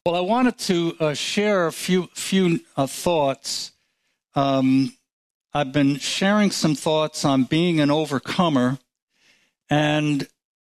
Well, I wanted to share a few thoughts. I've been sharing some thoughts on being an overcomer, and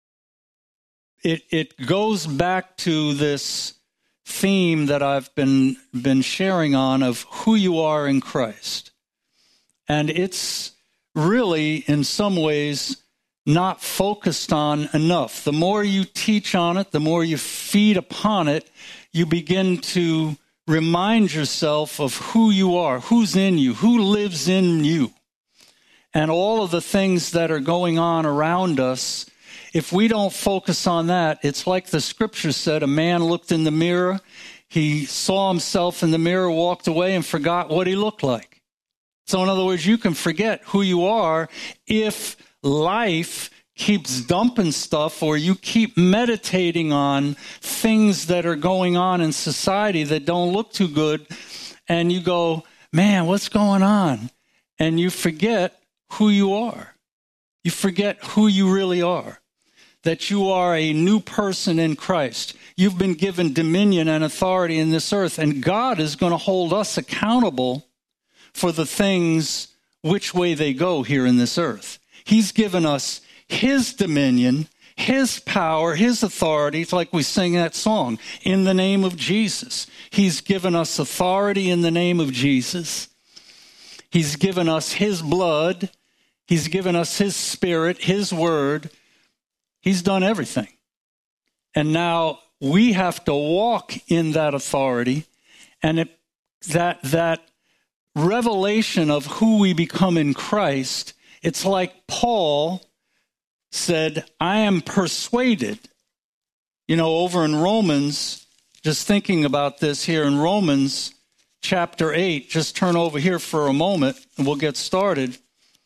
it goes back to this theme that I've been sharing on of who you are in Christ. And it's really, in some ways, not focused on enough. The more you teach on it, the more you feed upon it, you begin to remind yourself of who you are, who's in you, who lives in you. And all of the things that are going on around us, if we don't focus on that, it's like the scripture said, a man looked in the mirror, he saw himself in the mirror, walked away, and forgot what he looked like. So in other words, you can forget who you are if life keeps dumping stuff, or you keep meditating on things that are going on in society that don't look too good, and you go, man, what's going on? And you forget who you are. You forget who you really are, that you are a new person in Christ. You've been given dominion and authority in this earth, and God is going to hold us accountable for the things which way they go here in this earth. He's given us his dominion, his power, his authority. It's like we sing that song, in the name of Jesus. He's given us authority in the name of Jesus. He's given us his blood. He's given us his spirit, his word. He's done everything. And now we have to walk in that authority, and that revelation of who we become in Christ. It's like Paul said, I am persuaded. You know, over in Romans, just thinking about this here in Romans chapter 8, just turn over here for a moment and we'll get started.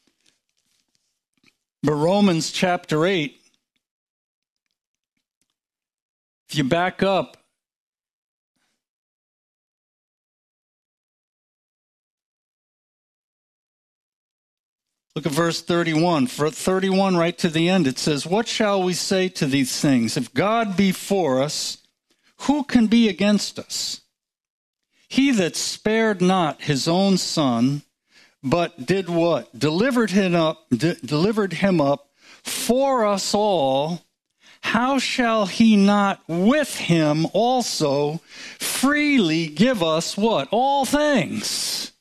But Romans chapter 8, if you back up, look at verse 31. For 31 right to the end, it says, what shall we say to these things? If God be for us, who can be against us? He that spared not his own son, but did what? Delivered him up for us all. How shall he not with him also freely give us what? All things.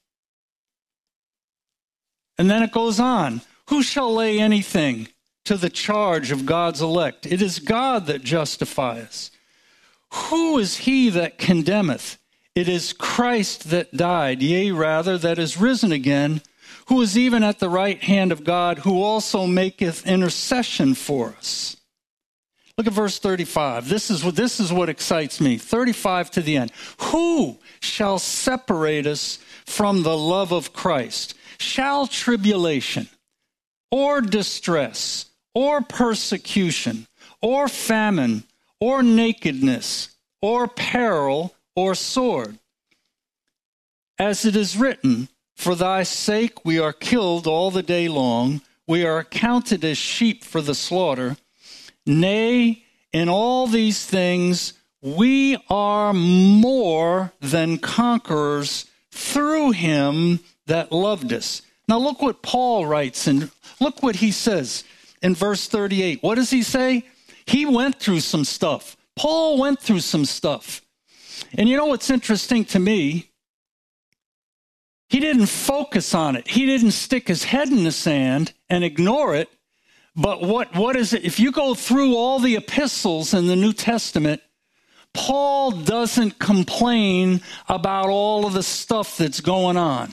And then it goes on. Who shall lay anything to the charge of God's elect? It is God that justifies. Who is he that condemneth? It is Christ that died, yea, rather, that is risen again, who is even at the right hand of God, who also maketh intercession for us. Look at verse 35. This is what excites me. 35 to the end. Who shall separate us from the love of Christ? Shall tribulation, or distress, or persecution, or famine, or nakedness, or peril, or sword? As it is written, for thy sake we are killed all the day long, we are accounted as sheep for the slaughter. Nay, in all these things we are more than conquerors through him that loved us. Now look what Paul writes, and look what he says in verse 38. What does he say? He went through some stuff. Paul went through some stuff. And you know what's interesting to me? He didn't focus on it. He didn't stick his head in the sand and ignore it. But what is it? If you go through all the epistles in the New Testament, Paul doesn't complain about all of the stuff that's going on.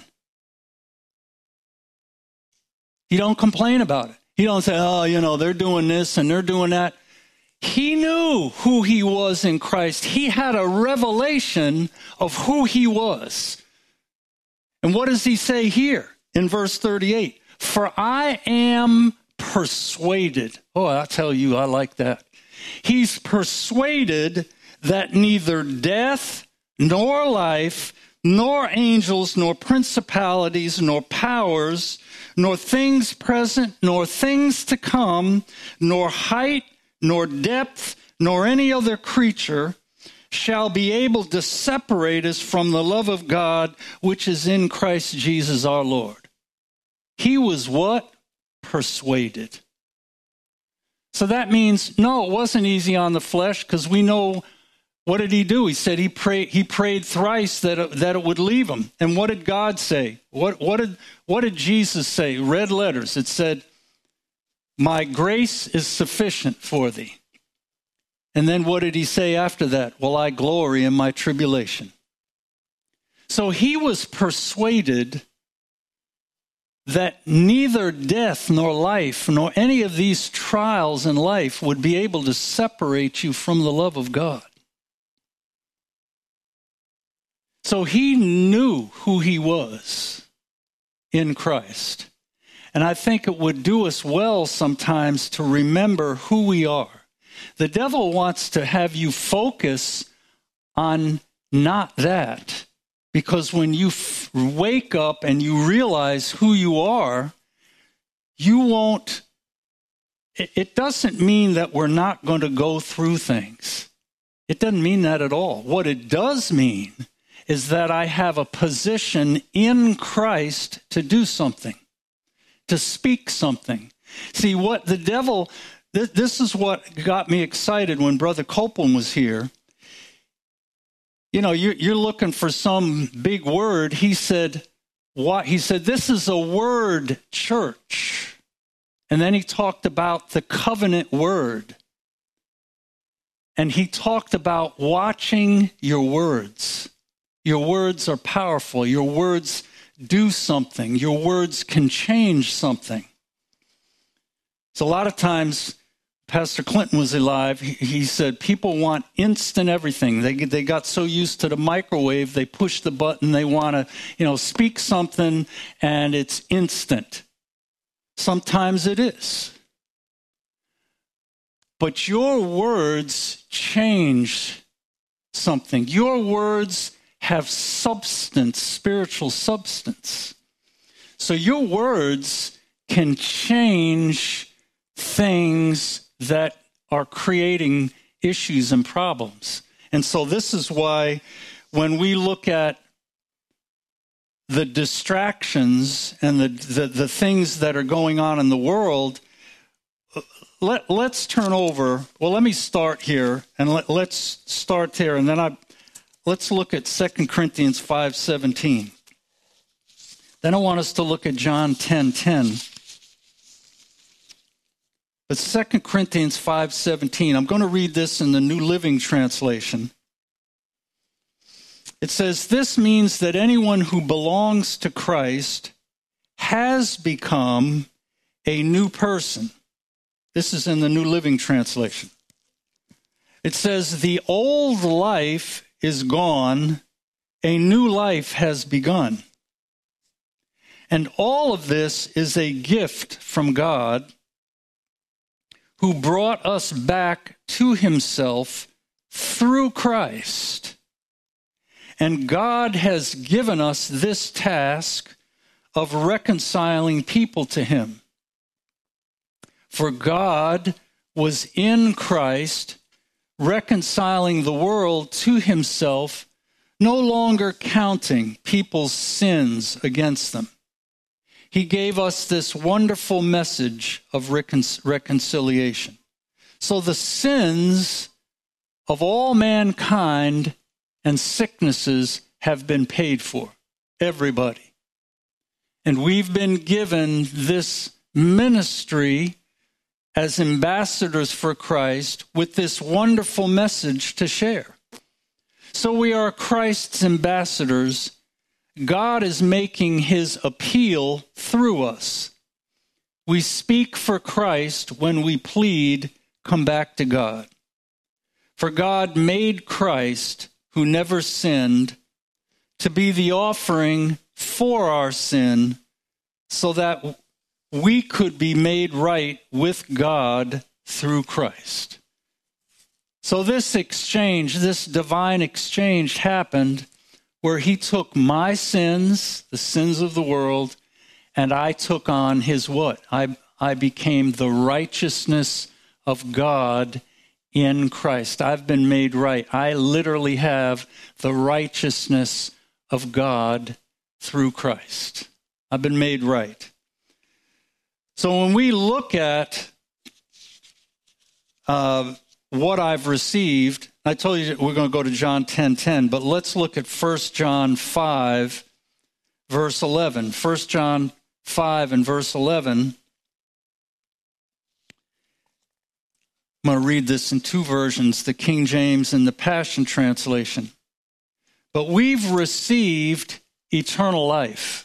He don't complain about it. He don't say, oh, they're doing this and they're doing that. He knew who he was in Christ. He had a revelation of who he was. And what does he say here in verse 38? For I am persuaded. Oh, I'll tell you, I like that. He's persuaded that neither death, nor life, nor angels, nor principalities, nor powers, nor things present, nor things to come, nor height, nor depth, nor any other creature shall be able to separate us from the love of God, which is in Christ Jesus our Lord. He was what? Persuaded. So that means, no, it wasn't easy on the flesh, because we know, what did he do? He said he prayed thrice that it would leave him. And what did God say? What did Jesus say? Red letters. It said, my grace is sufficient for thee. And then what did he say after that? Well, I glory in my tribulation. So he was persuaded that neither death nor life nor any of these trials in life would be able to separate you from the love of God. So he knew who he was in Christ. And I think it would do us well sometimes to remember who we are. The devil wants to have you focus on not that. Because when you wake up and you realize who you are, you won't, it doesn't mean that we're not going to go through things. It doesn't mean that at all. What it does mean is that I have a position in Christ to do something, to speak something. See, what the devil, this is what got me excited when Brother Copeland was here. You know, you're looking for some big word. He said, what? He said, this is a word church. And then he talked about the covenant word. And he talked about watching your words. Your words are powerful. Your words do something. Your words can change something. So a lot of times, Pastor Clinton was alive. He said people want instant everything. They got so used to the microwave, they push the button, they want to, speak something, and it's instant. Sometimes it is. But your words change something. Your words have substance, spiritual substance. So your words can change things that are creating issues and problems. And so this is why when we look at the distractions and the things that are going on in the world, let's turn over. Well, let me start here, and let's start there, and then let's look at 2 Corinthians 5:17. Then I want us to look at John 10:10. But 2 Corinthians 5:17, I'm going to read this in the New Living Translation. It says, this means that anyone who belongs to Christ has become a new person. This is in the New Living Translation. It says, the old life is gone, a new life has begun. And all of this is a gift from God, who brought us back to himself through Christ. And God has given us this task of reconciling people to him. For God was in Christ, reconciling the world to himself, no longer counting people's sins against them. He gave us this wonderful message of reconciliation. So the sins of all mankind and sicknesses have been paid for. Everybody. And we've been given this ministry as ambassadors for Christ with this wonderful message to share. So we are Christ's ambassadors. God is making his appeal through us. We speak for Christ when we plead, come back to God. For God made Christ, who never sinned, to be the offering for our sin, so that we could be made right with God through Christ. So this exchange, this divine exchange happened where he took my sins, the sins of the world, and I took on his what? I became the righteousness of God in Christ. I've been made right. I literally have the righteousness of God through Christ. I've been made right. So when we look at what I've received, I told you we're going to go to John 10:10, but let's look at 1 John 5, verse 11. 1 John 5 and verse 11. I'm going to read this in two versions, the King James and the Passion Translation. But we've received eternal life.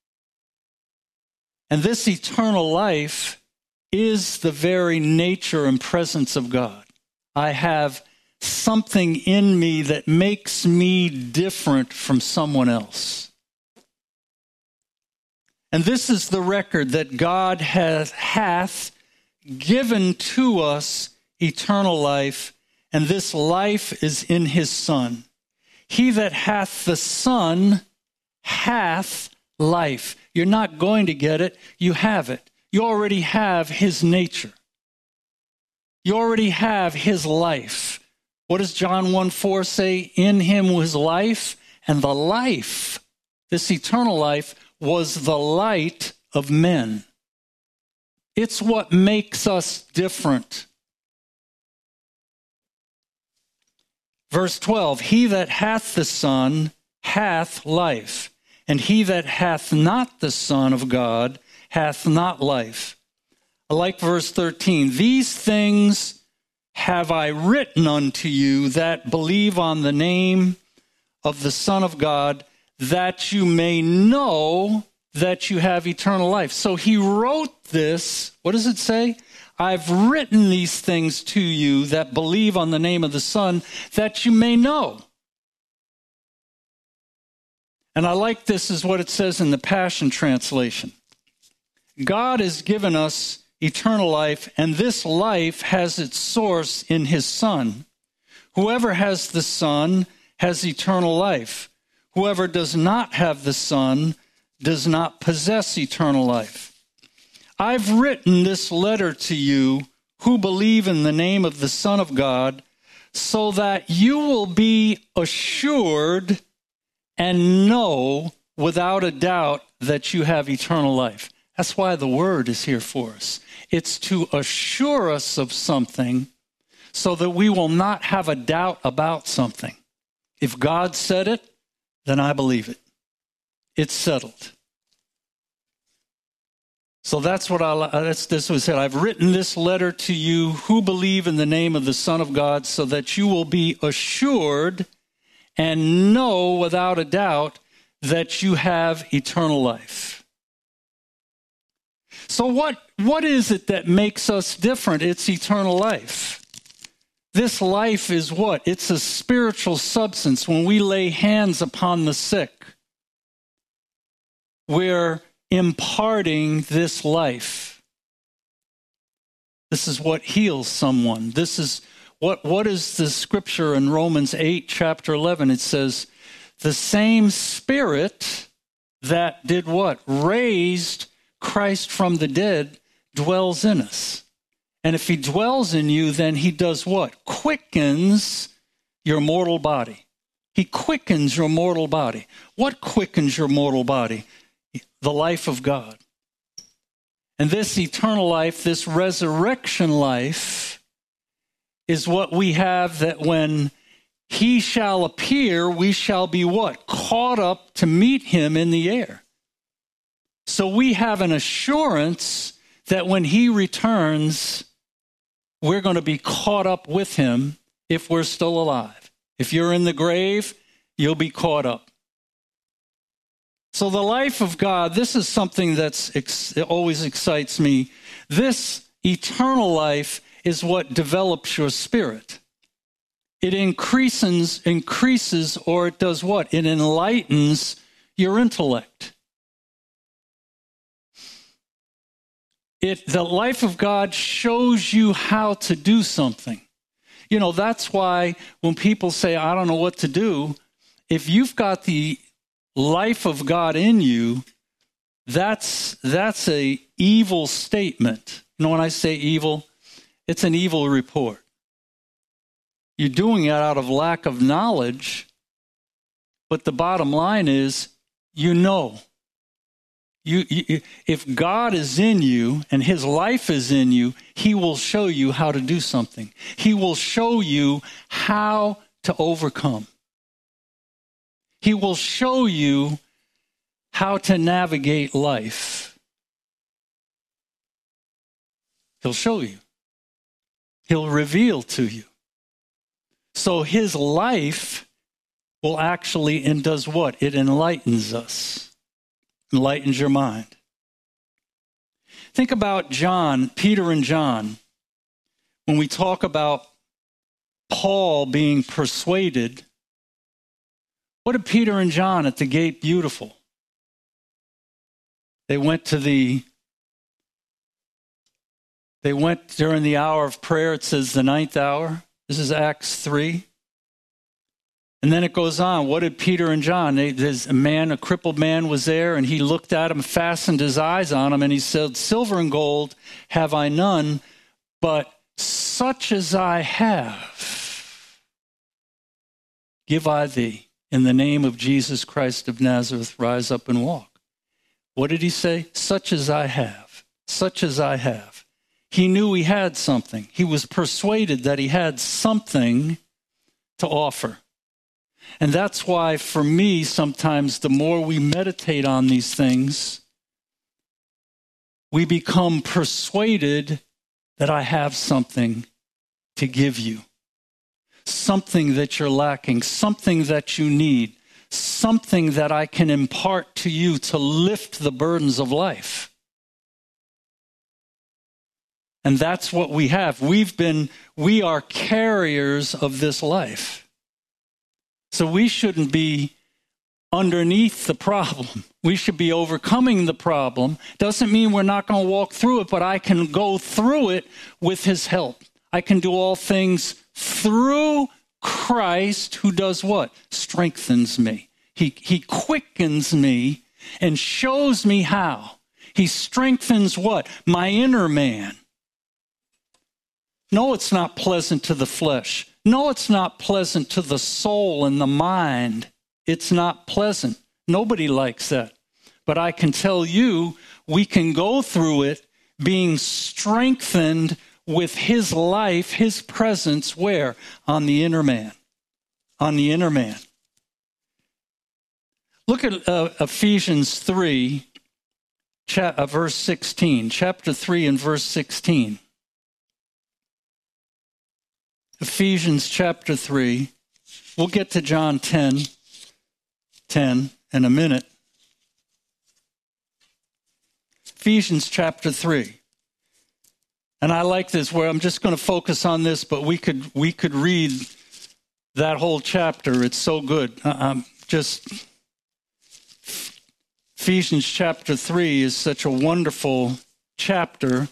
And this eternal life is the very nature and presence of God. I have something in me that makes me different from someone else. And this is the record that God hath given to us eternal life, and this life is in his Son. He that hath the Son hath life. You're not going to get it. You have it. You already have his nature. You already have his life. What does John 1:4 say? In him was life, and the life, this eternal life, was the light of men. It's what makes us different. Verse 12, he that hath the Son hath life, and he that hath not the Son of God hath not life. I like verse 13. These things have I written unto you that believe on the name of the Son of God, that you may know that you have eternal life. So he wrote this. What does it say? I've written these things to you that believe on the name of the Son, that you may know. And I like this is what it says in the Passion Translation. God has given us eternal life, and this life has its source in his Son. Whoever has the Son has eternal life. Whoever does not have the Son does not possess eternal life. I've written this letter to you who believe in the name of the Son of God, so that you will be assured and know without a doubt that you have eternal life. That's why the word is here for us. It's to assure us of something so that we will not have a doubt about something. If God said it, then I believe it. It's settled. So that's what this was said. I've written this letter to you who believe in the name of the Son of God, so that you will be assured and know without a doubt that you have eternal life. So what is it that makes us different? It's eternal life. This life is what? It's a spiritual substance. When we lay hands upon the sick, we're imparting this life. This is what heals someone. This is what is the scripture in Romans 8, chapter 11? It says, the same Spirit that did what? Raised Christ from the dead dwells in us. And if he dwells in you, then he does what? Quickens your mortal body. He quickens your mortal body. What quickens your mortal body? The life of God. And this eternal life, this resurrection life, is what we have, that when he shall appear, we shall be what? Caught up to meet him in the air. So we have an assurance that when he returns, we're going to be caught up with him if we're still alive. If you're in the grave, you'll be caught up. So the life of God, this is something that always excites me. This eternal life is what develops your spirit. It increases, or it does what? It enlightens your intellect. The life of God shows you how to do something. You know, that's why when people say, I don't know what to do, if you've got the life of God in you, that's a evil statement. You know, when I say evil, it's an evil report. You're doing it out of lack of knowledge. But the bottom line is, you know. If God is in you and his life is in you, he will show you how to do something. He will show you how to overcome. He will show you how to navigate life. He'll show you. He'll reveal to you. So his life will actually, and does what? It enlightens us. Enlightens your mind. Think about John, Peter and John. When we talk about Paul being persuaded, what did Peter and John at the gate beautiful? They went during the hour of prayer. It says the 9th hour. This is Acts 3. And then it goes on. What did Peter and John? A crippled man was there, and he looked at him, fastened his eyes on him, and he said, "Silver and gold have I none, but such as I have, give I thee. In the name of Jesus Christ of Nazareth, rise up and walk." What did he say? Such as I have. Such as I have. He knew he had something. He was persuaded that he had something to offer. And that's why, for me, sometimes the more we meditate on these things, we become persuaded that I have something to give you. Something that you're lacking, something that you need, something that I can impart to you to lift the burdens of life. And that's what we have. We are carriers of this life. So we shouldn't be underneath the problem. We should be overcoming the problem. Doesn't mean we're not going to walk through it, but I can go through it with his help. I can do all things through Christ, who does what? Strengthens me. He quickens me and shows me how. He strengthens what? My inner man. No, it's not pleasant to the flesh. No, it's not pleasant to the soul and the mind. It's not pleasant. Nobody likes that. But I can tell you, we can go through it being strengthened with his life, his presence, where? On the inner man. On the inner man. Look at Ephesians 3, verse 16. Chapter 3 and verse 16. Ephesians chapter 3. We'll get to John 10 in a minute. Ephesians chapter 3. And I like this, where I'm just going to focus on this, but we could read that whole chapter. It's so good. Ephesians chapter 3 is such a wonderful chapter.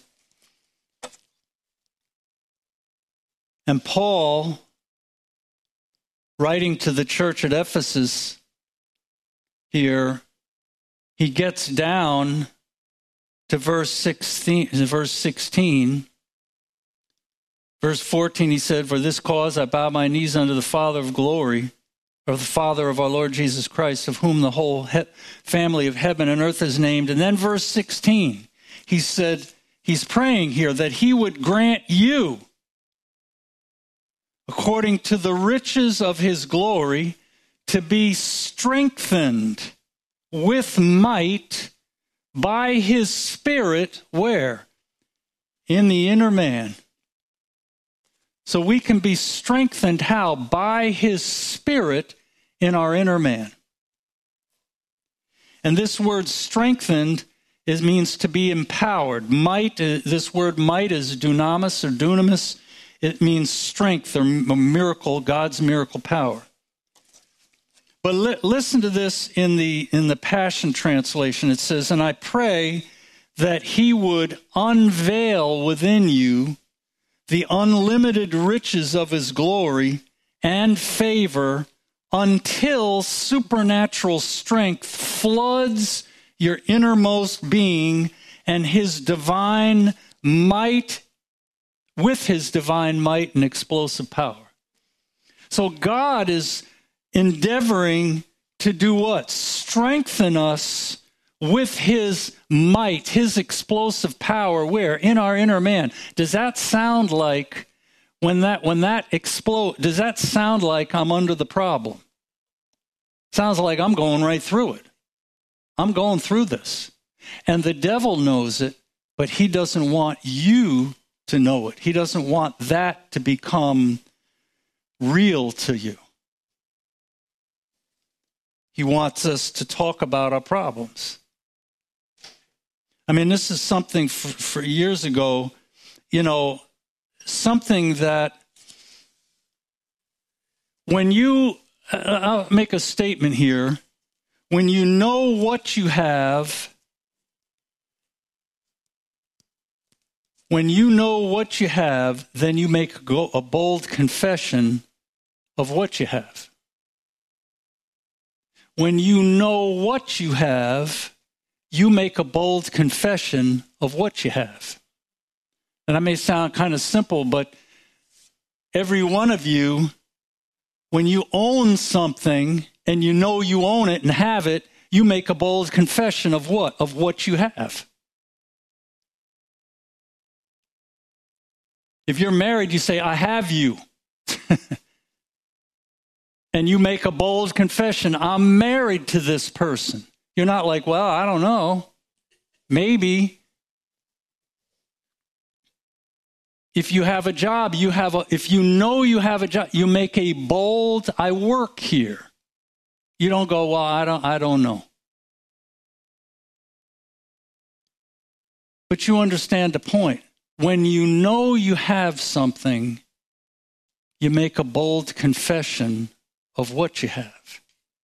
And Paul, writing to the church at Ephesus here, he gets down to verse 16. Verse 14, he said, "For this cause I bow my knees unto the Father of glory, or the Father of our Lord Jesus Christ, of whom the whole family of heaven and earth is named." And then verse 16, he said, he's praying here that he would grant you, according to the riches of his glory, to be strengthened with might by his Spirit, where? In the inner man. So we can be strengthened how? By his Spirit in our inner man. And this word strengthened means to be empowered. Might, this word might is dunamis or dunamis. It means strength or miracle, God's miracle power. But listen to this in the Passion Translation. It says, "And I pray that he would unveil within you the unlimited riches of his glory and favor until supernatural strength floods your innermost being, and his divine might, with his divine might and explosive power." So God is endeavoring to do what? Strengthen us with his might, his explosive power. Where? In our inner man. Does that sound like, when that explodes, does that sound like I'm under the problem? Sounds like I'm going right through it. I'm going through this. And the devil knows it, but he doesn't want you to know it. He doesn't want that to become real to you. He wants us to talk about our problems. I mean, this is something for years ago, something that when you, I'll make a statement here, when you know what you have, then you make a bold confession of what you have. When you know what you have, you make a bold confession of what you have. And that may sound kind of simple, but every one of you, when you own something and you know you own it and have it, you make a bold confession of what? Of what you have. If you're married, you say, I have you. And you make a bold confession, I'm married to this person. You're not like, well, I don't know. Maybe. If you have a job, if you know you have a job, you make a bold, I work here. You don't go, well, I don't know. But you understand the point. When you know you have something, you make a bold confession of what you have.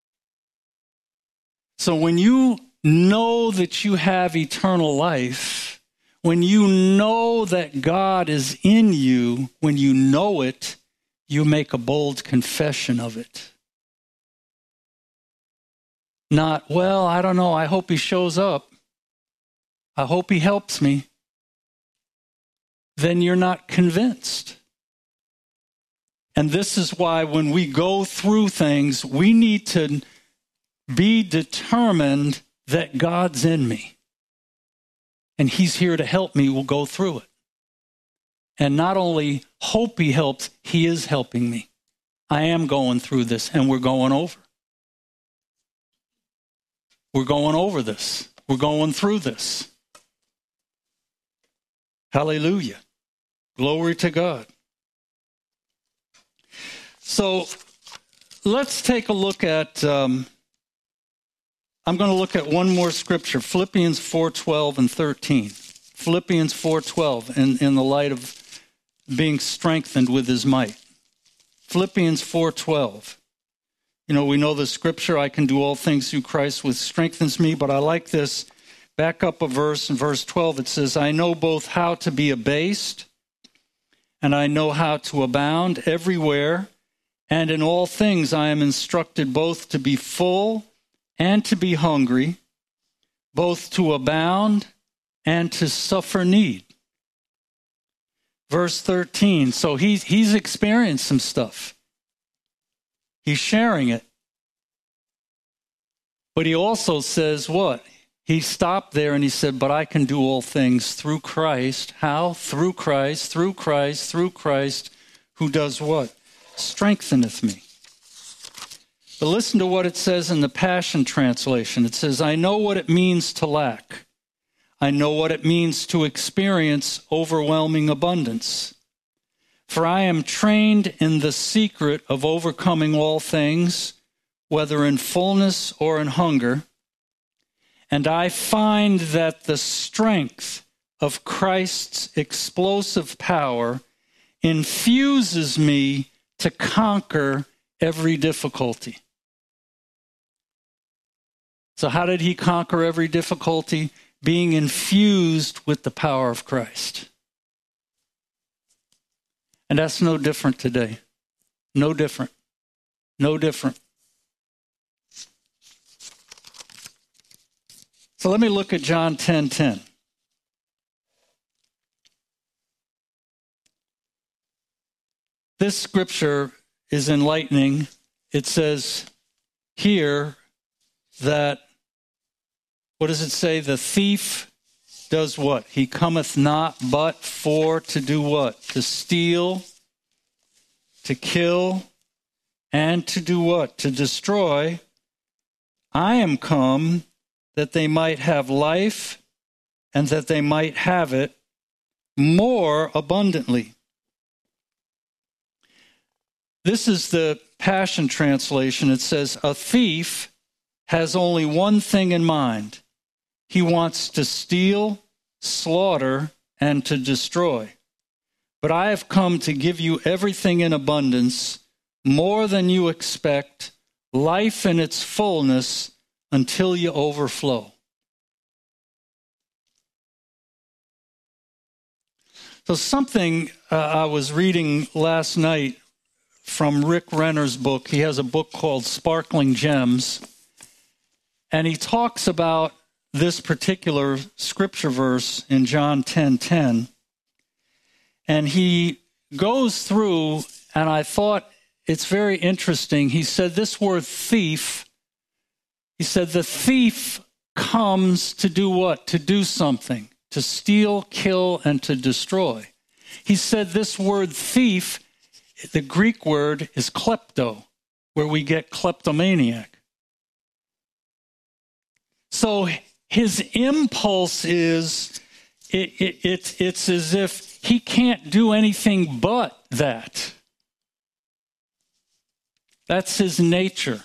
So when you know that you have eternal life, when you know that God is in you, when you know it, you make a bold confession of it. Not, well, I don't know, I hope he shows up. I hope he helps me. Then you're not convinced. And this is why when we go through things, we need to be determined that God's in me. And he's here to help me. We'll go through it. And not only hope he helps, he is helping me. I am going through this, and we're going over. We're going over this. We're going through this. Hallelujah. Glory to God. So let's take a look at, I'm going to look at one more scripture, Philippians 4:12 and 13. Philippians 4:12 in the light of being strengthened with his might. Philippians 4:12. We know the scripture, I can do all things through Christ which strengthens me, but I like this. Back up a verse, in verse 12 it says, I know both how to be abased and I know how to abound everywhere, and in all things I am instructed both to be full and to be hungry, both to abound and to suffer need. Verse 13, so he's experienced some stuff. He's sharing it. But he also says what? He stopped there and he said, but I can do all things through Christ. How? Through Christ, through Christ, through Christ, who does what? Strengtheneth me. But listen to what it says in the Passion Translation. It says, I know what it means to lack. I know what it means to experience overwhelming abundance. For I am trained in the secret of overcoming all things, whether in fullness or in hunger. And I find that the strength of Christ's explosive power infuses me to conquer every difficulty. So how did he conquer every difficulty? Being infused with the power of Christ. And that's no different today. No different. No different. So let me look at John 10:10. This scripture is enlightening. It says here that, what does it say? The thief does what? He cometh not but for to do what? To steal, to kill, and to do what? To destroy. I am come that they might have life, and that they might have it more abundantly. This is the Passion Translation. It says, a thief has only one thing in mind. He wants to steal, slaughter, and to destroy. But I have come to give you everything in abundance, more than you expect, life in its fullness, until you overflow. So something I was reading last night from Rick Renner's book. He has a book called Sparkling Gems. And he talks about this particular scripture verse in John 10:10. And he goes through, and I thought it's very interesting. He said this word thief, he said the thief comes to do what? To do something, to steal, kill, and to destroy. He said this word thief, the Greek word is klepto, where we get kleptomaniac. So his impulse is, it's as if he can't do anything but that. That's his nature.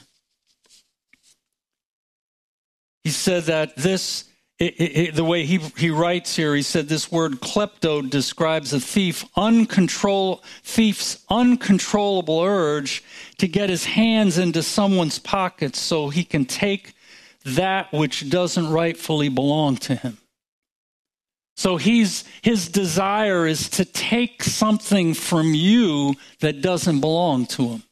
He said that this, the way he writes here, he said this word klepto describes a thief's uncontrollable urge to get his hands into someone's pockets so he can take that which doesn't rightfully belong to him. So his desire is to take something from you that doesn't belong to him.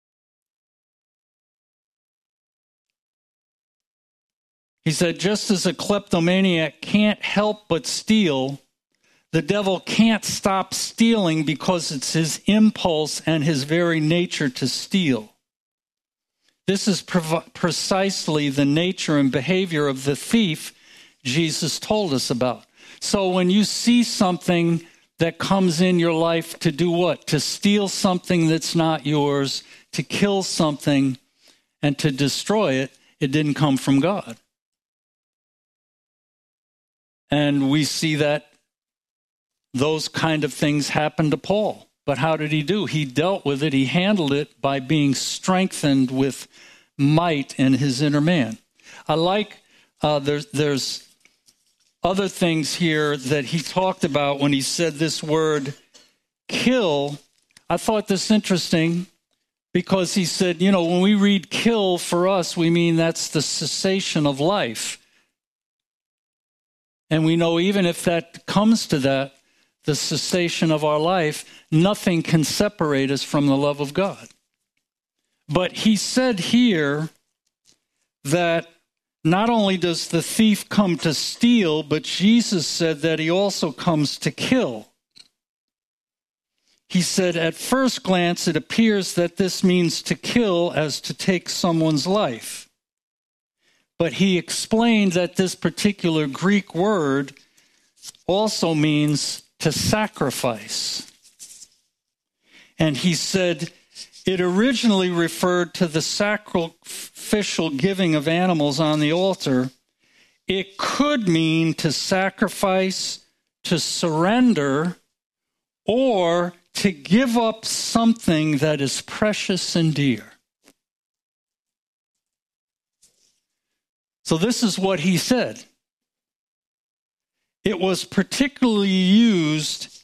He said, just as a kleptomaniac can't help but steal, the devil can't stop stealing because it's his impulse and his very nature to steal. This is precisely the nature and behavior of the thief Jesus told us about. So when you see something that comes in your life to do what? To steal something that's not yours, to kill something, and to destroy it, it didn't come from God. And we see that those kind of things happened to Paul. But how did he do? He dealt with it. He handled it by being strengthened with might in his inner man. I like, there's other things here that he talked about when he said this word kill. I thought this interesting because he said, when we read kill for us, we mean that's the cessation of life. And we know even if that comes to that, the cessation of our life, nothing can separate us from the love of God. But he said here that not only does the thief come to steal, but Jesus said that he also comes to kill. He said, at first glance, it appears that this means to kill as to take someone's life. But he explained that this particular Greek word also means to sacrifice. And he said it originally referred to the sacrificial giving of animals on the altar. It could mean to sacrifice, to surrender, or to give up something that is precious and dear. So this is what he said. It was particularly used,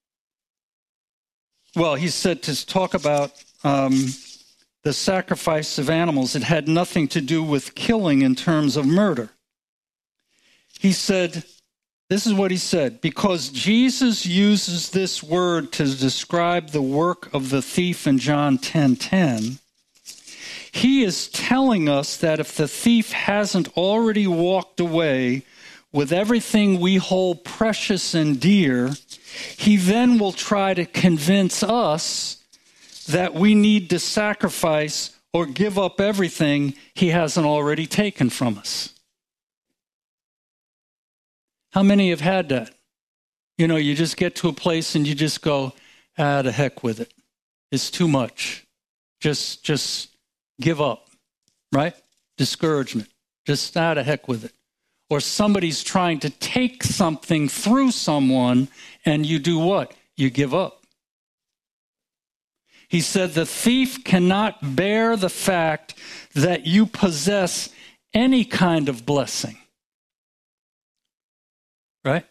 he said to talk about the sacrifice of animals. It had nothing to do with killing in terms of murder. He said, this is what he said, because Jesus uses this word to describe the work of the thief in John 10:10, he is telling us that if the thief hasn't already walked away with everything we hold precious and dear, he then will try to convince us that we need to sacrifice or give up everything he hasn't already taken from us. How many have had that? You know, you just get to a place and you just go, the heck with it. It's too much. Just give up, right? Discouragement. Just the heck with it. Or somebody's trying to take something through someone and you do what? You give up. He said the thief cannot bear the fact that you possess any kind of blessing. Right?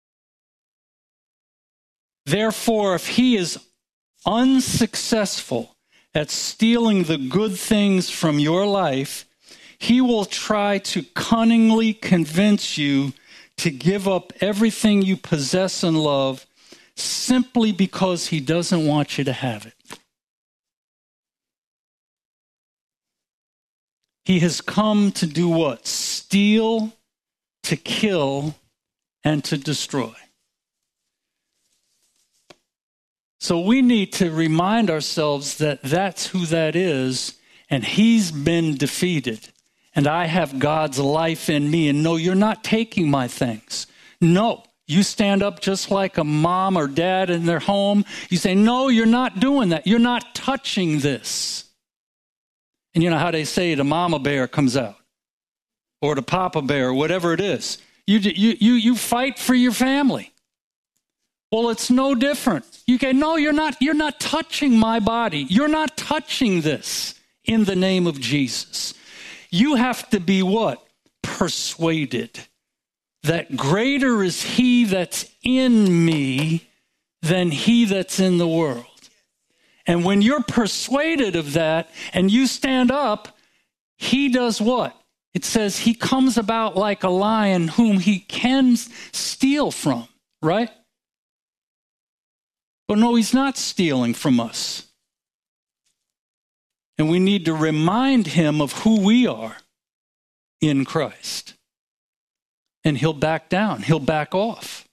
Therefore, if he is unsuccessful at stealing the good things from your life, he will try to cunningly convince you to give up everything you possess and love simply because he doesn't want you to have it. He has come to do what? Steal, to kill, and to destroy. So we need to remind ourselves that that's who that is, and he's been defeated. And I have God's life in me. And no, you're not taking my things. No, you stand up just like a mom or dad in their home. You say, no, you're not doing that. You're not touching this. And you know how they say the mama bear comes out, or the papa bear, or whatever it is. You fight for your family. Well, it's no different. You go, no, you're not touching my body. You're not touching this in the name of Jesus. You have to be what? Persuaded that greater is he that's in me than he that's in the world. And when you're persuaded of that and you stand up, he does what? It says he comes about like a lion whom he can steal from, right? But no, he's not stealing from us. And we need to remind him of who we are in Christ. And he'll back down. He'll back off.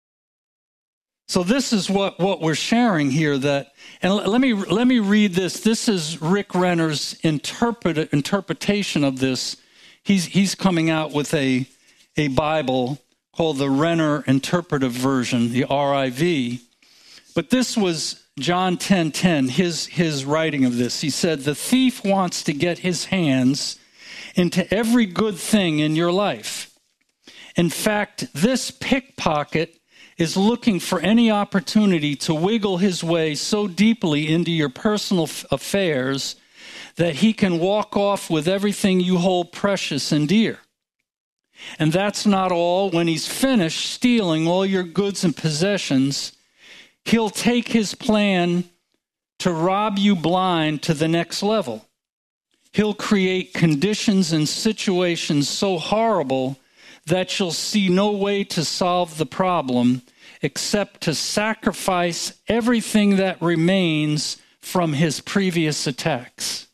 So this is what we're sharing here. And let me read this. This is Rick Renner's interpretation of this. He's coming out with a Bible called the Renner Interpretive Version, the RIV. But this was John 10:10, his writing of this. He said, the thief wants to get his hands into every good thing in your life. In fact, this pickpocket is looking for any opportunity to wiggle his way so deeply into your personal affairs that he can walk off with everything you hold precious and dear. And that's not all. When he's finished stealing all your goods and possessions, he'll take his plan to rob you blind to the next level. He'll create conditions and situations so horrible that you'll see no way to solve the problem except to sacrifice everything that remains from his previous attacks.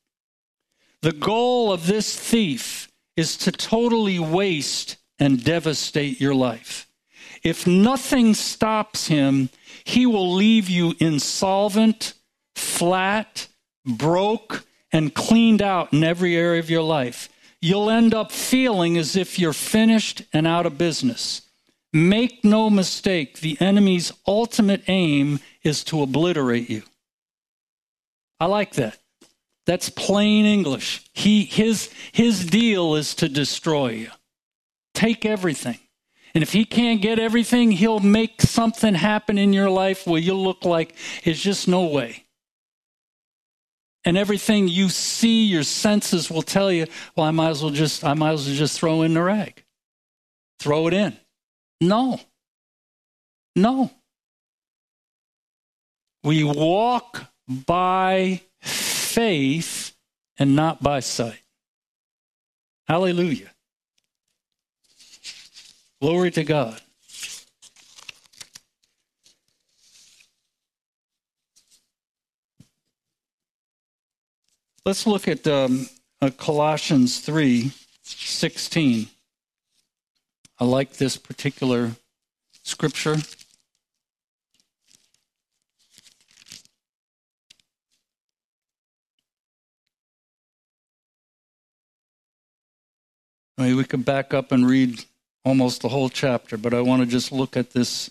The goal of this thief is to totally waste and devastate your life. If nothing stops him, he will leave you insolvent, flat, broke, and cleaned out in every area of your life. You'll end up feeling as if you're finished and out of business. Make no mistake, the enemy's ultimate aim is to obliterate you. I like that. That's plain English. His deal is to destroy you. Take everything. And if he can't get everything, he'll make something happen in your life where you'll look like it's just no way. And everything you see, your senses will tell you, well, I might as well just throw in the rag. Throw it in. No. We walk by faith and not by sight. Hallelujah. Glory to God. Let's look at Colossians 3:16. I like this particular scripture. I mean, we could back up and read almost the whole chapter, but I want to just look at this.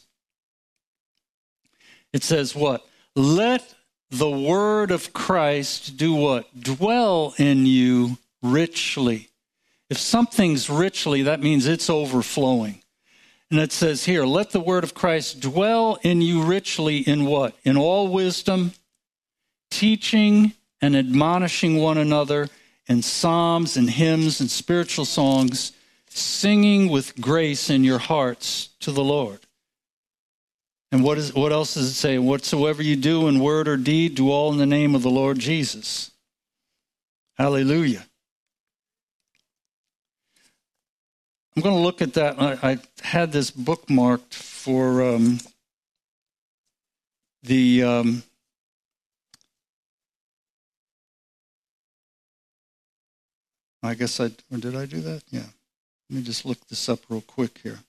It says what? Let the word of Christ do what? Dwell in you richly. If something's richly, that means it's overflowing. And it says here, let the word of Christ dwell in you richly in what? In all wisdom, teaching and admonishing one another in psalms and hymns and spiritual songs, singing with grace in your hearts to the Lord. And what else does it say? Whatsoever you do in word or deed, do all in the name of the Lord Jesus. Hallelujah. I'm going to look at that. I had this bookmarked for I guess or did I do that? Yeah. Let me just look this up real quick here.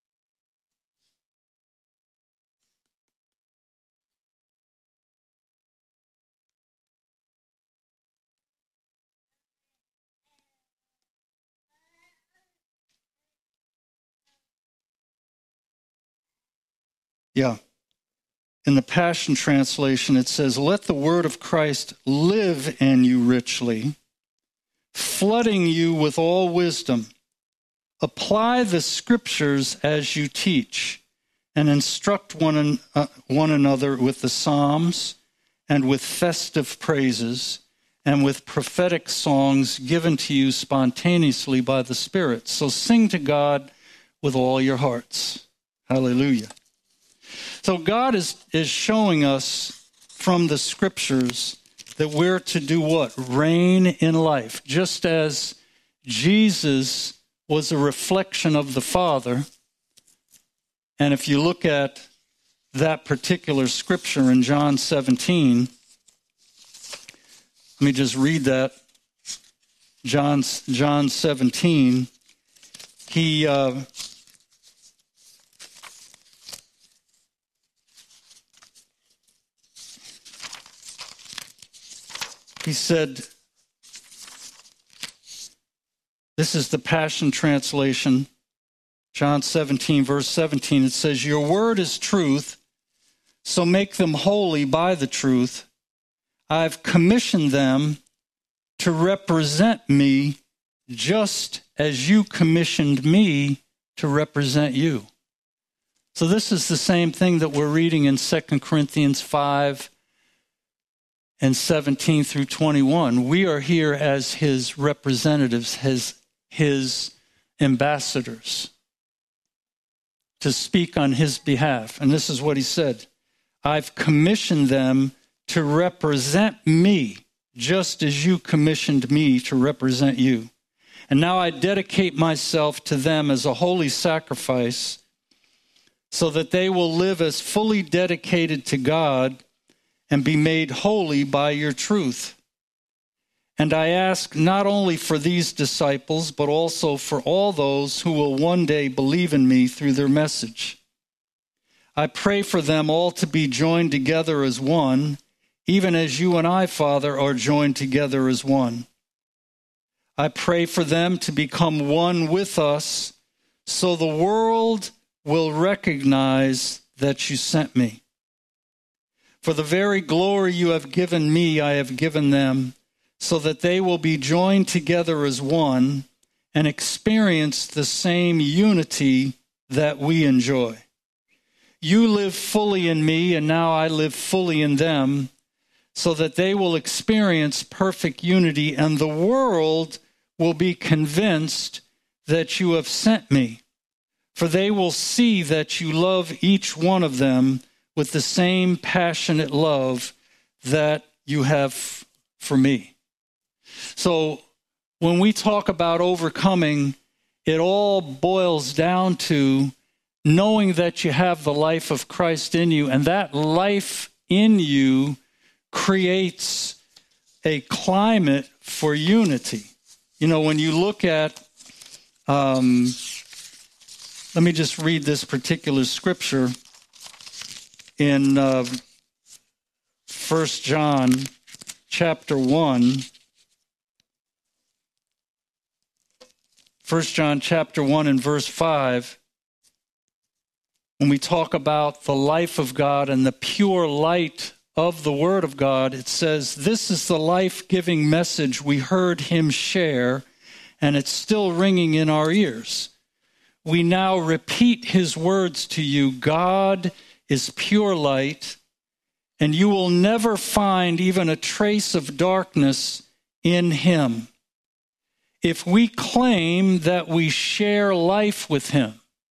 Yeah. In the Passion Translation, it says, let the word of Christ live in you richly, flooding you with all wisdom. Apply the scriptures as you teach, and instruct one another with the psalms and with festive praises and with prophetic songs given to you spontaneously by the Spirit. So sing to God with all your hearts. Hallelujah. So God is showing us from the scriptures that we're to do what? Reign in life. Just as Jesus was a reflection of the Father. And if you look at that particular scripture in John 17, let me just read that. John 17, he said, this is the Passion Translation, John 17, verse 17. It says, your word is truth, so make them holy by the truth. I've commissioned them to represent me just as you commissioned me to represent you. So this is the same thing that we're reading in 2 Corinthians 5 and 17 through 21. We are here as his representatives, his ambassadors, to speak on his behalf. And this is what he said. I've commissioned them to represent me, just as you commissioned me to represent you. And now I dedicate myself to them as a holy sacrifice, so that they will live as fully dedicated to God and be made holy by your truth. And I ask not only for these disciples, but also for all those who will one day believe in me through their message. I pray for them all to be joined together as one, even as you and I, Father, are joined together as one. I pray for them to become one with us, so the world will recognize that you sent me. For the very glory you have given me, I have given them, so that they will be joined together as one and experience the same unity that we enjoy. You live fully in me, and now I live fully in them, so that they will experience perfect unity, and the world will be convinced that you have sent me. For they will see that you love each one of them with the same passionate love that you have for me. So when we talk about overcoming, it all boils down to knowing that you have the life of Christ in you, and that life in you creates a climate for unity. You know, when you look at, let me just read this particular scripture in 1 John chapter 1, 1 John chapter 1 and verse 5, when we talk about the life of God and the pure light of the Word of God, it says, "This is the life-giving message we heard him share, and it's still ringing in our ears. We now repeat his words to you. God is pure light, and you will never find even a trace of darkness in him. If we claim that we share life with him,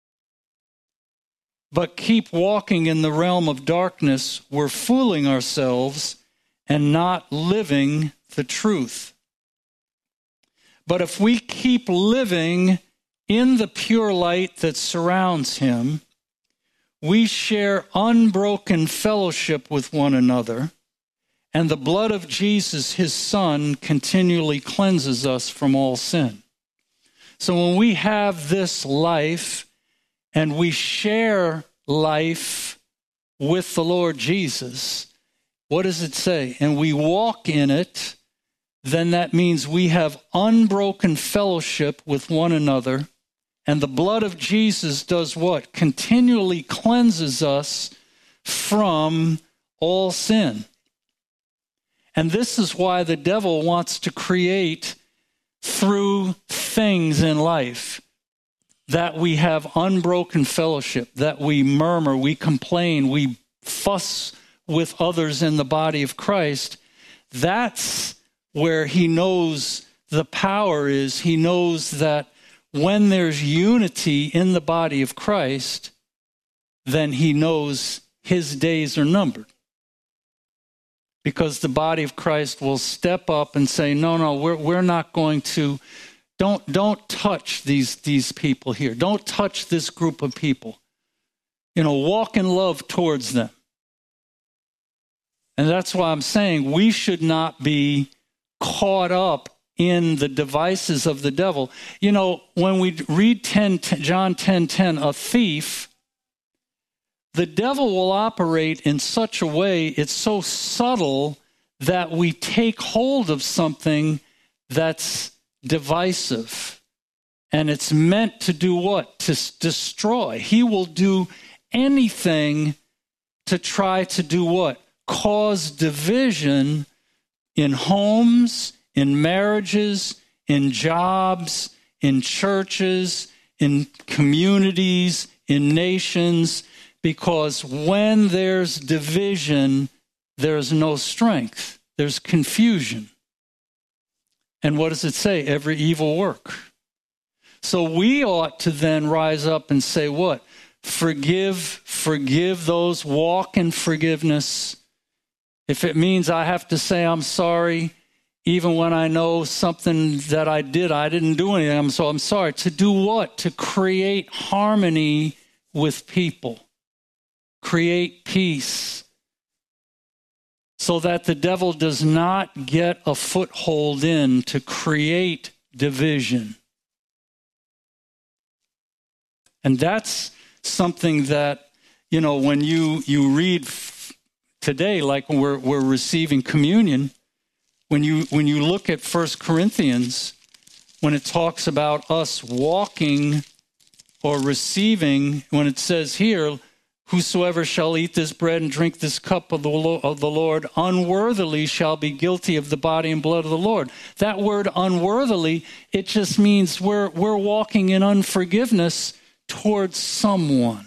but keep walking in the realm of darkness, we're fooling ourselves and not living the truth. But if we keep living in the pure light that surrounds him, we share unbroken fellowship with one another, and the blood of Jesus, his Son, continually cleanses us from all sin." So when we have this life and we share life with the Lord Jesus, what does it say? And we walk in it, then that means we have unbroken fellowship with one another. And the blood of Jesus does what? Continually cleanses us from all sin. And this is why the devil wants to create through things in life that we have unbroken fellowship, that we murmur, we complain, we fuss with others in the body of Christ. That's where he knows the power is. He knows that when there's unity in the body of Christ, then he knows his days are numbered. Because the body of Christ will step up and say, no, we're not going to, don't touch these people here. Don't touch this group of people. Walk in love towards them. And that's why I'm saying we should not be caught up in the devices of the devil. When we read John 10:10, a thief, the devil will operate in such a way, it's so subtle that we take hold of something that's divisive. And it's meant to do what? To destroy. He will do anything to try to do what? Cause division in homes, in marriages, in jobs, in churches, in communities, in nations. Because when there's division, there's no strength. There's confusion. And what does it say? Every evil work. So we ought to then rise up and say what? Forgive those, walk in forgiveness. If it means I have to say I'm sorry, even when I know something that I didn't do anything, so I'm sorry. To do what? To create harmony with people. Create peace so that the devil does not get a foothold in to create division. And that's something that, when you read today, like when we're receiving communion, when you look at 1 Corinthians, when it talks about us walking or receiving, when it says here, "Whosoever shall eat this bread and drink this cup of the Lord unworthily shall be guilty of the body and blood of the Lord." That word unworthily, it just means we're walking in unforgiveness towards someone.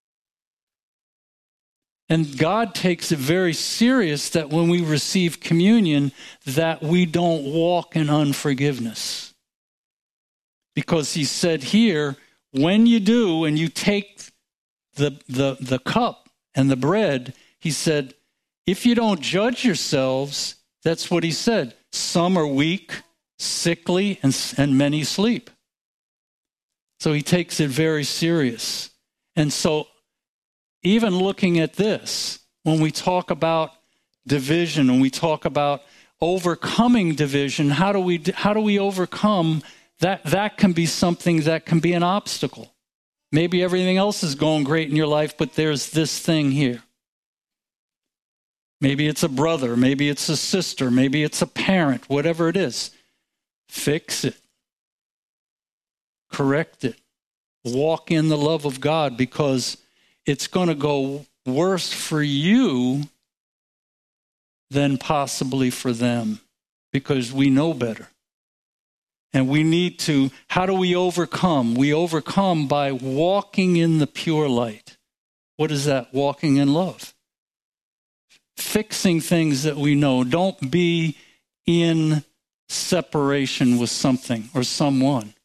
And God takes it very serious that when we receive communion, that we don't walk in unforgiveness. Because he said here, when you do and you take the cup and the bread, he said, if you don't judge yourselves, that's what he said. Some are weak, sickly, and many sleep. So he takes it very serious. And so even looking at this, when we talk about division, when we talk about overcoming division, how do we overcome that? That can be something that can be an obstacle. Maybe everything else is going great in your life, but there's this thing here. Maybe it's a brother, maybe it's a sister, maybe it's a parent, whatever it is. Fix it. correct it. Walk in the love of God, because it's going to go worse for you than possibly for them, because we know better. And we need to, how do we overcome? We overcome by walking in the pure light. What is that? Walking in love. Fixing things that we know. Don't be in separation with something or someone.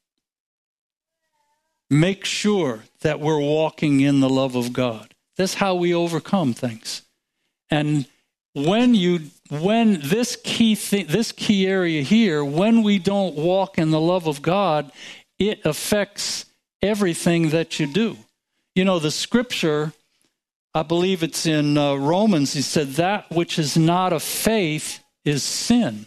Make sure that we're walking in the love of God. That's how we overcome things. And when this key area here, when we don't walk in the love of God, it affects everything that you do. You know, the scripture, I believe it's in Romans, he said, that which is not of faith is sin.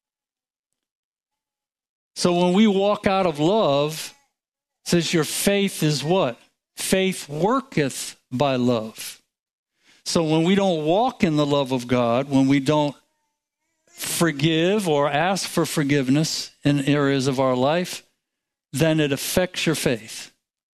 So when we walk out of love, it says your faith is what? Faith worketh by love. So when we don't walk in the love of God, when we don't forgive or ask for forgiveness in areas of our life, then it affects your faith.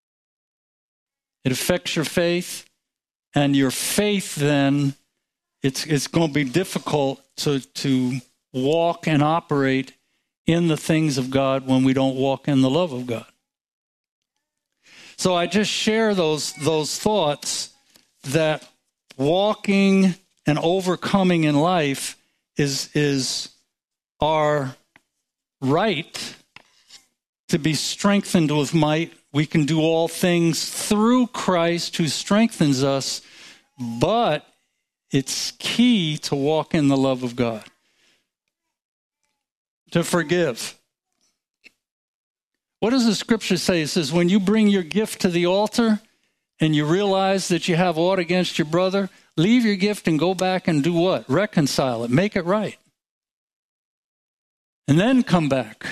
It affects your faith, and your faith then, it's going to be difficult to walk and operate in the things of God when we don't walk in the love of God. So I just share those thoughts that walking and overcoming in life is our right to be strengthened with might. We can do all things through Christ who strengthens us, but it's key to walk in the love of God. To forgive. What does the scripture say? It says, when you bring your gift to the altar and you realize that you have aught against your brother, leave your gift and go back and do what? Reconcile it. Make it right. And then come back.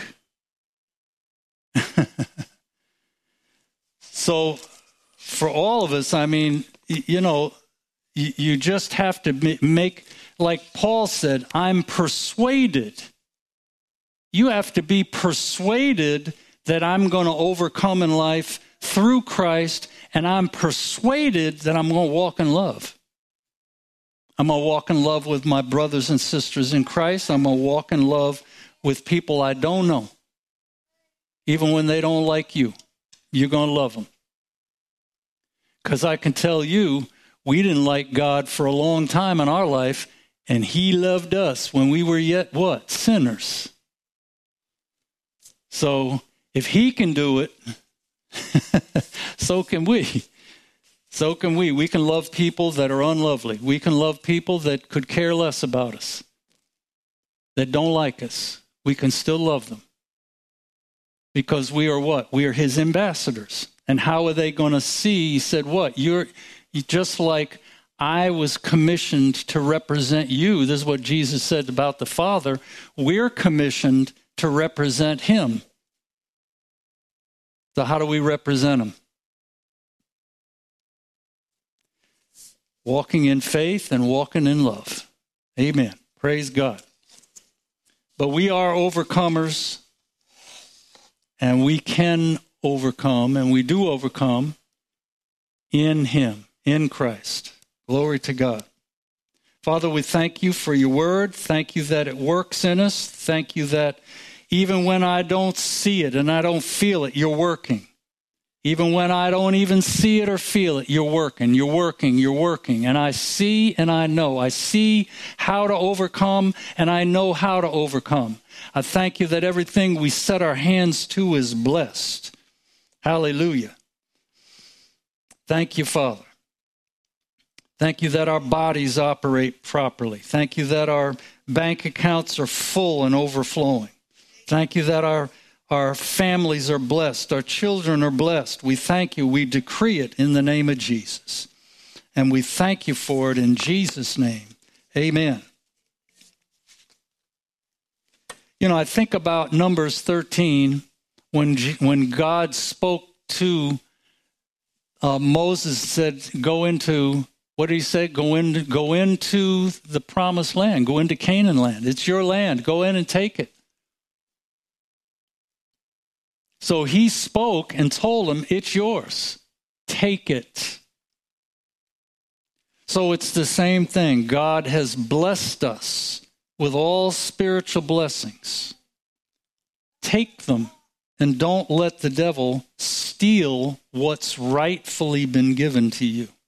So for all of us, I mean, you know, you just have to make, like Paul said, I'm persuaded. You have to be persuaded that I'm going to overcome in life through Christ, and I'm persuaded that I'm going to walk in love. I'm going to walk in love with my brothers and sisters in Christ. I'm going to walk in love with people I don't know. Even when they don't like you, you're going to love them. Because I can tell you, we didn't like God for a long time in our life, and he loved us when we were yet what? Sinners. So if he can do it, so can we. So can we. We can love people that are unlovely. We can love people that could care less about us, that don't like us. We can still love them. Because we are what? We are his ambassadors. And how are they going to see? He said, what? You're just like I was commissioned to represent you. This is what Jesus said about the Father. We're commissioned to represent him. So how do we represent him? Walking in faith and walking in love. Amen. Praise God. But we are overcomers, and we can overcome, and we do overcome in him, in Christ. Glory to God. Father, we thank you for your word. Thank you that it works in us. Thank you that even when I don't see it and I don't feel it, you're working. Even when I don't even see it or feel it, you're working, you're working, you're working. And I see and I know. I see how to overcome, and I know how to overcome. I thank you that everything we set our hands to is blessed. Hallelujah. Thank you, Father. Thank you that our bodies operate properly. Thank you that our bank accounts are full and overflowing. Thank you that our families are blessed. Our children are blessed. We thank you. We decree it in the name of Jesus. And we thank you for it in Jesus' name. Amen. You know, I think about Numbers 13 when God spoke to Moses, said, go into, what did he say? Go into the promised land. Go into Canaan land. It's your land. Go in and take it. So he spoke and told him, it's yours. Take it. So it's the same thing. God has blessed us with all spiritual blessings. Take them and don't let the devil steal what's rightfully been given to you.